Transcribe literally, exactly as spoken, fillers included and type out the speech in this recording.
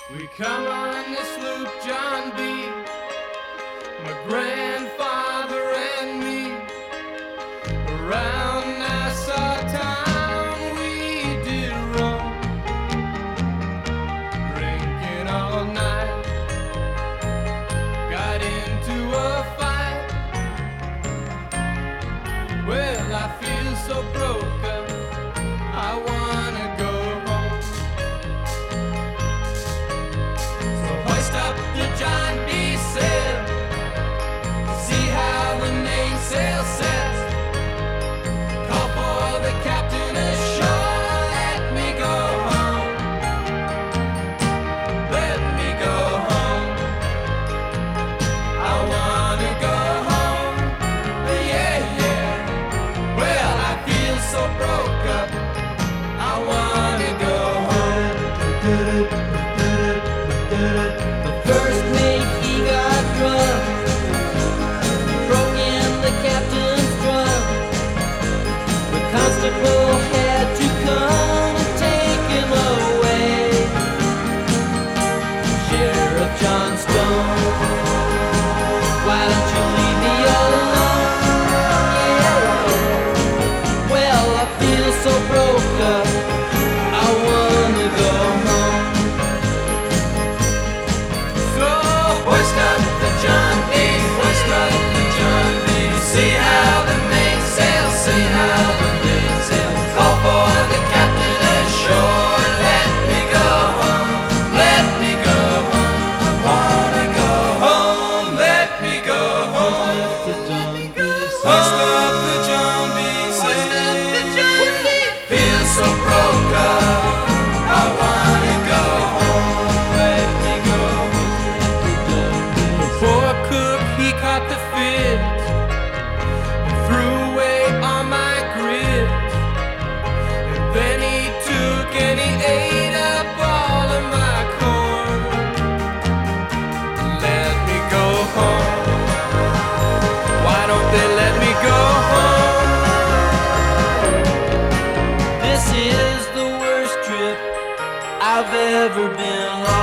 We come on this loop, John B., my grandfather and me. Around Nassau town we did roam, drinking all night. Got into a fight. Well, I feel so broken, I wanna go home. So hoist up the John B. sail, see how the mainsail sets. Call for the captain ashore, let me go home. Let me go home. I wanna go home. Yeah, yeah. Well, I feel so broke up, I wanna go home. The first mate, he got drunk, broke in the captain's drum. The constable had to come and take him away. Sheriff John Stone, why don't you leave me alone? Yeah. Well, I feel so broke up, I wanna go home. So hoist up the John B., hoist up the John B. See how the mainsail, see how the mainsail. Call for the captain ashore, let me go home, let me go home. I wanna go home, let me go home. Hoist up the John B. Feel so broke up, I wanna go home, let me go home. The poor cook, he caught the fit and threw away all my grit. And then he took and he ate up all of my corn. Let me go home. Why don't they let me go home? This is the worst trip I've ever been on.